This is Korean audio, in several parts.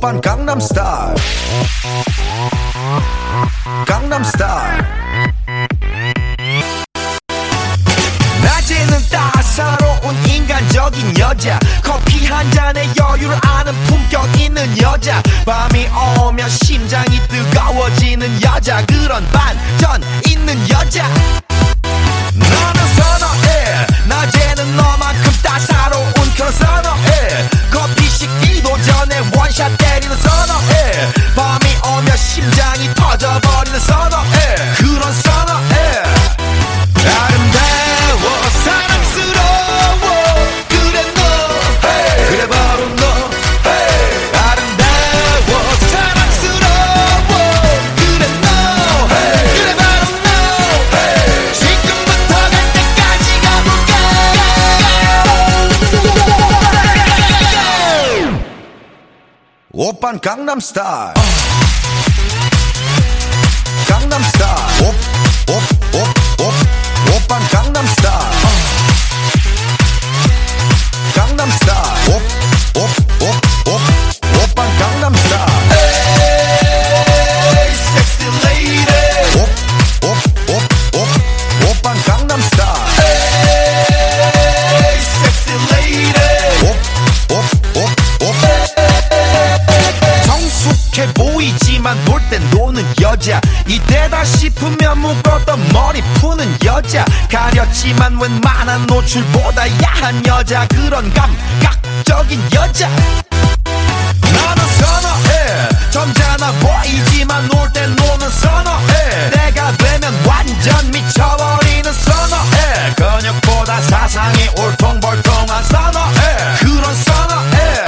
오빤 강남스타일 강남스타일 낮에는 따사로운 인간적인 여자 커피 한 잔에 여유를 아는 품격 있는 여자 밤이 오면 심장이 뜨거워지는 여자 그런 반전 있는 여자 너는 선호해 낮에는 너만큼 따사로운 그런 선호해 커피 식기도 전에 원샷 때리는 선호해 밤이 오면 심장이 터져버리는 선호해 그런 선호해 아름다워 사랑스러워 그래 너 hey. 그래 바로 너 hey. 아름다워 사랑스러워 그래 너 hey. 그래 바로 너 hey. 지금부터 갈 때까지 가볼까 오빤 강남스타일 강남스타일 오빤 강남스타일 강남스타일 오빤 강남스타일 에이 섹시 레이디 오빤 강남스타일 에이 섹시 레이디 성숙해 보이지만 놀 땐 노는 여자 이때다 싶으면 묶었던 머리 푸는 여자 가렸지만 웬만한 노출보다 야한 여자 그런 감각적인 여자 나는 선호해 점잖아 보이지만 놀 땐 노는 선호해 내가 되면 완전 미쳐버리는 선호해 근육보다 사상이 울퉁불퉁한 선호해 그런 선호해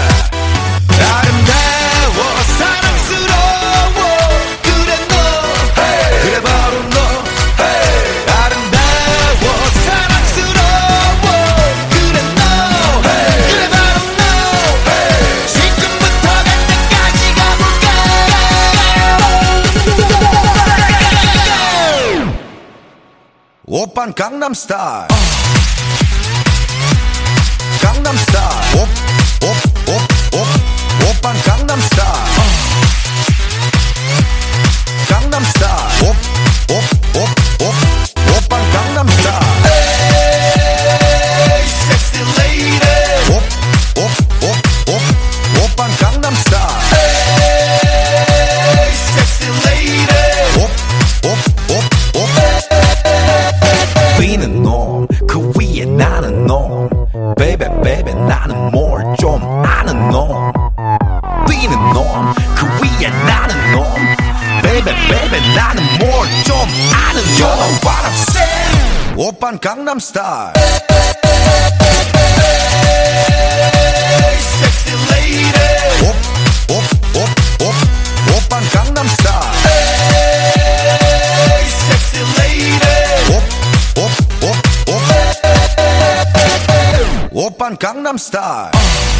아름다워 사랑스러워 그래 너 hey. 그래 바로 너 hey. 아름다워 사랑스러워 그래 너 hey. 그래 바로 너 hey. 지금부터 갈 때까지 가볼까 오빤 강남스타일 강남스타일 오빤 강남스타일 강남스타일 오빤 강남스타일 에이 섹시 레이디 오빤 강남스타일 에이 섹시 레이디 비는 놈 그 위에 나는 놈 베이베 베이베 나는 뭘 좀 아는 놈 뛰는 놈 그 위에 나는 놈 베이베 베이베 나는 뭘 좀 아는 놈 You know what I'm saying 오빤 강남스타일 섹시 레이디 오빤 강남스타일 섹시 레이디 오빤 강남스타일